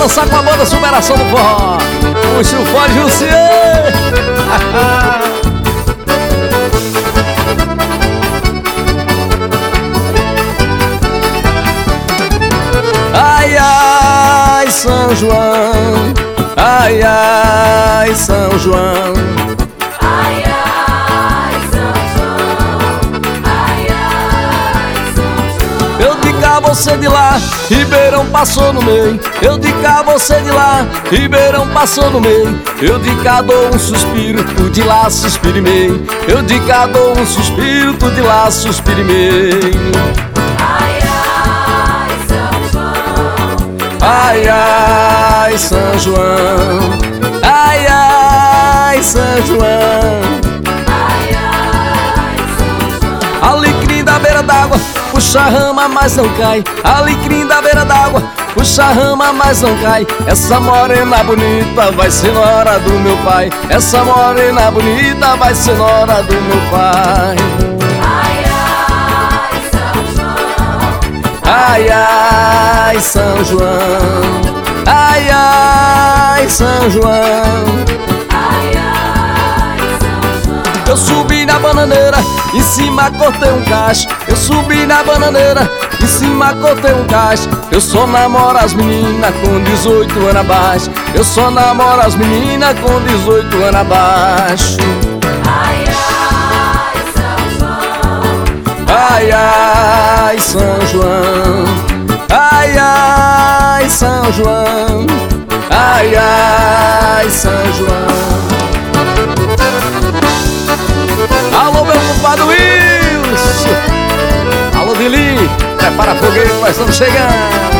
dançar com a banda Superação do Forró. Puxa o fone, Jussiê. Ai, ai, São João. Ai, ai, São João. Ai, ai, São João. Ai, ai, São João. Eu de cá, você de lá, Ribeirão passou no meio. Eu de cá, você de lá, Ribeirão passou no meio. Eu de cá dou um suspiro, tu de lá suspira e meio. Eu de cá dou um suspiro, tu de lá suspira e meio. Ai, ai, São João. Ai, ai, São João. Ai, ai, São João. Ai, ai, São João. Alecrim da beira d'água, puxa a rama, mas não cai. Alecrim da beira d'água, puxa a rama, mas não cai. Essa morena bonita vai ser nora do meu pai. Essa morena bonita vai ser nora do meu pai. Ai, ai, São João. Ai, ai, São João. Ai, ai, São João. Ai, ai, São João. Eu subi na bananeira, em cima cortei um cacho. Eu subi na bananeira, em cima cortei um cacho. Eu só namoro as meninas com 18 anos abaixo. Eu só namoro as meninas com 18 anos abaixo. Ai, ai, São João. Ai, ai, São João. Ai, ai, São João. Ai, ai, São João. Alô, meu compadre Wilson. Alô, Dili. Prepara a fogueira, nós estamos chegando.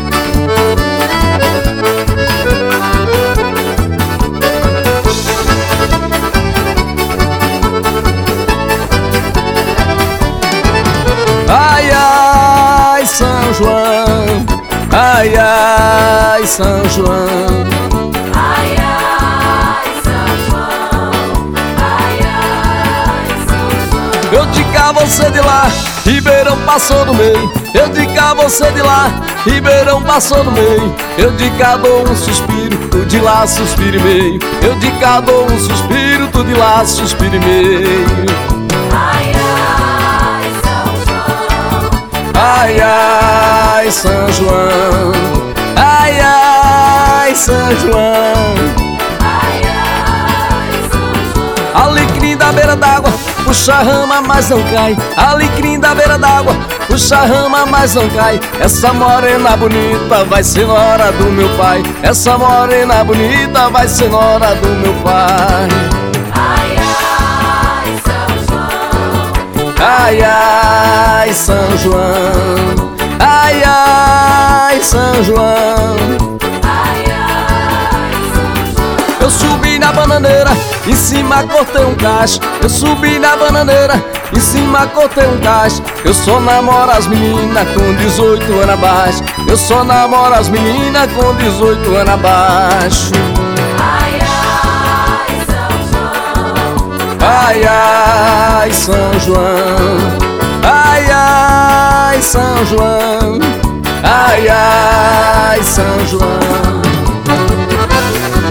Ai, ai, São João. Ai, ai, São João. Ai, ai, São João. Ai, ai, São João. Eu de cá, você de lá, Ribeirão passou no meio. Eu de cá, você de lá, Ribeirão passou no meio. Eu de cá dou um suspiro, tu de lá suspira e meio. Eu de cá dou um suspiro, tu de lá suspira e meio. Ai, ai, São João. Ai, ai, São João. Ai, ai, São João. Ai, ai, São João. Alecrim da beira d'água, puxa a rama, mas não cai. Alecrim da beira d'água, puxa a rama, mas não cai. Essa morena bonita vai ser nora do meu pai. Essa morena bonita vai ser nora do meu pai. Ai, ai, São João. Ai, ai, São João. Ai, ai, São João. Ai, ai, São João. Eu subi na bananeira, em cima cortei um cacho. Eu subi na bananeira, em cima cortei um cacho. Eu só namoro as meninas com 18 anos abaixo. Eu só namoro as meninas com 18 anos abaixo. Ai, ai, São João. Ai, ai, São João. Ai, ai, São João. Ai, ai, São João.